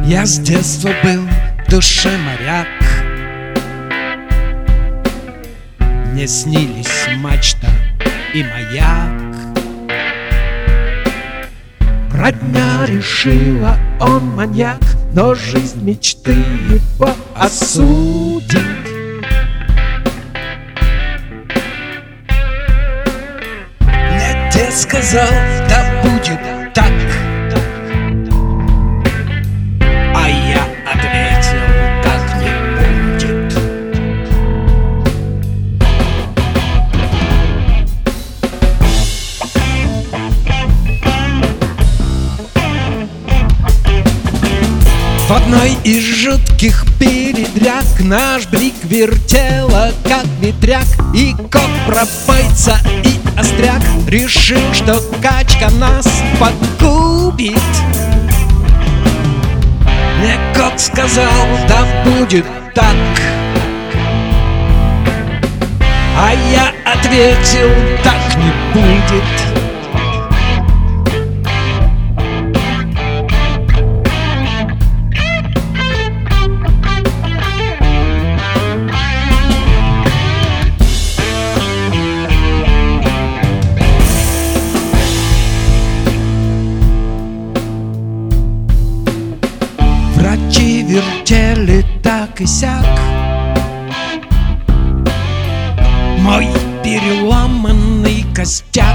Я с детства был в душе моряк. Мне снились мачта и маяк. Родня решила, он маньяк, но жизнь мечты его осудит. Мне дед сказал, да будет так, а я ответил, так не будет. В одной из жутких передряг наш брик вертела, как ветряк, и кот пропойца и остряк решил, что качка нас погубит. Мне кот сказал, да будет так, а я ответил, так не будет. Врачи вертели так и сяк, мой переломанный костяк.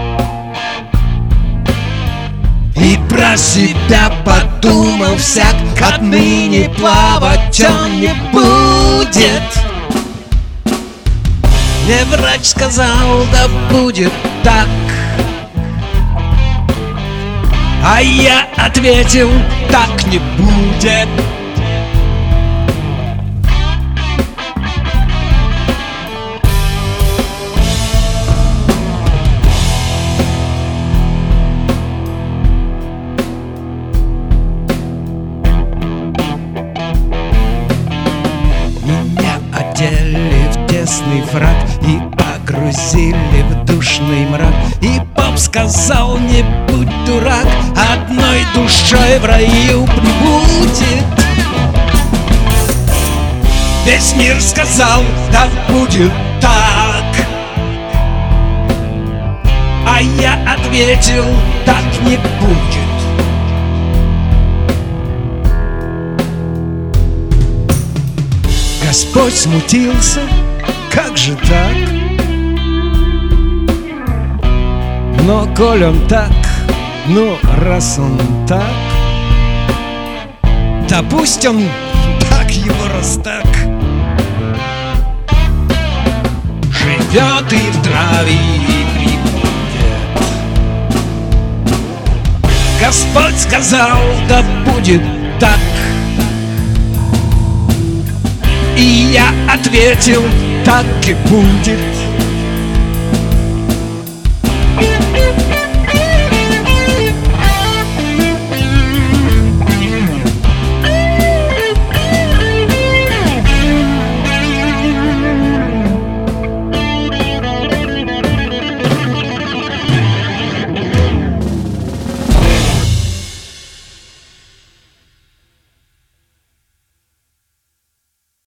И про себя подумал всяк, отныне плавать он не будет. Мне врач сказал, да будет так, а я ответил, так не будет. Меня одели в тесный фрак и погрузили в душный мрак. И поп сказал, не будь дурак, одной душой в раю прибудет. Весь мир сказал, да будет так, а я ответил, так не будет. Господь смутился, как же так? Но коль он так, ну раз он так, да пусть он так его раз так. Живет и в траве и прибудет. Господь сказал, да будет так, и я ответил, так и будет.